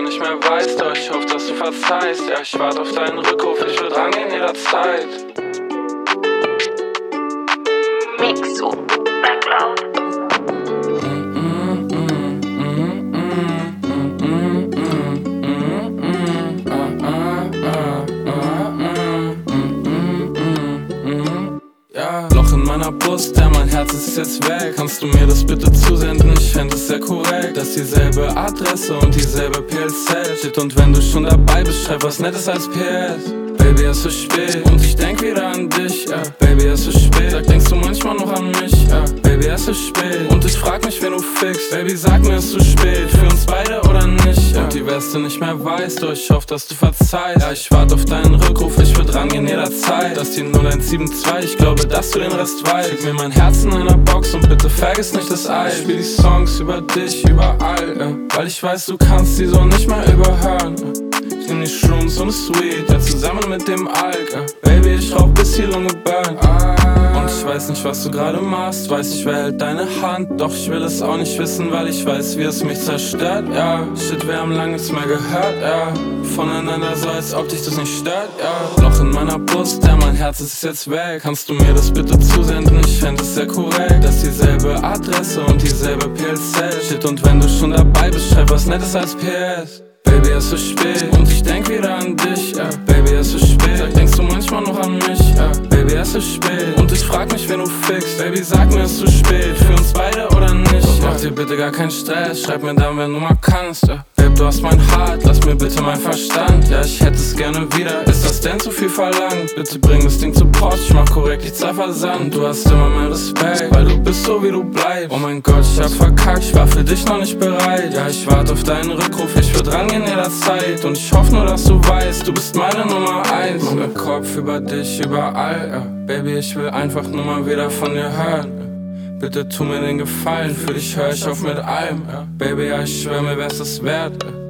du nicht mehr weißt, doch ich hoffe, dass du verzeihst. Ja, ich warte auf deinen Rückruf, ich will rangehen jederzeit. Mixo, Background. Loch in meiner Brust, ja, mein Herz ist jetzt weg. Kannst du mir das bitte zusenden? Ich fänd es sehr korrekt, dass dieselbe Adresse und dieselbe PLZ steht. Und wenn du schon dabei bist, schreib was Nettes als PS. Baby, es ist spät und ich denk wieder an dich, ja. Baby, es ist spät, sag, denkst du manchmal noch an mich, ja. Baby, es ist spät und ich frag mich, wen du fickst. Baby, sag mir, es ist zu spät, für uns beide oder nicht, ja. Und die Weste nicht mehr weiß, doch ich hoffe, dass du verzeihst. Ja, ich warte auf deinen Rückruf, ich würd rangehen jederzeit. Das ist die 0172, ich glaube, dass du den Rest weißt. Schick mir mein Herz in einer Box und bitte vergiss nicht das Ei. Ich spiel die Songs über dich überall, ja. Weil ich weiß, du kannst sie so nicht mehr überhören, ja. Ich nehm die Shrooms und das Sweet, ja, zusammen mit dem Alk, ja. Baby, ich rauch bis die Lunge burnt. Und ich weiß nicht, was du gerade machst, weiß nicht, wer hält deine Hand. Doch ich will es auch nicht wissen, weil ich weiß, wie es mich zerstört, ja. Shit, wir haben lange nichts mehr gehört, ja. Voneinander so, als ob dich das nicht stört, ja. Loch in meiner Brust, ja, mein Herz ist jetzt weg. Kannst du mir das bitte zusenden? Ich fänd es sehr korrekt, dass dieselbe Adresse und dieselbe PLZ steht. Und wenn du schon dabei bist, schreib was Nettes als PS. Baby, es ist spät und ich denk wieder an dich, ja. Baby, es ist spät, sag, denkst du manchmal noch an mich, ja. Baby, es ist spät und ich frag mich, wen du fickst. Baby, sag mir, es ist zu spät, für uns beide oder nicht, ja. Mach dir bitte gar keinen Stress, schreib mir dann, wenn du mal kannst, ja. Babe, du hast mein Heart, lass mir bitte mein Verstand. Ja, ich hätte es gerne wieder, ist das denn zu viel verlangt? Bitte bring das Ding zur Post, ich mach korrekt, ich zahl Versand. Du hast immer mehr Respekt, weil du bist so, wie du bleibst. Oh mein Gott, ich hab verkackt, ich war für dich noch nicht bereit. Ja, ich warte auf deinen Rückruf, ich würd rangehen jederzeit. Und ich hoffe nur, dass du weißt, du bist meine Nummer 1. Mach mir Kopf über dich, überall, ja. Baby, ich will einfach nur mal wieder von dir hören, ja. Bitte tu mir den Gefallen, für dich hör ich auf mit allem, ja. Baby, ja, ich schwör mir, wär's es wert, ja.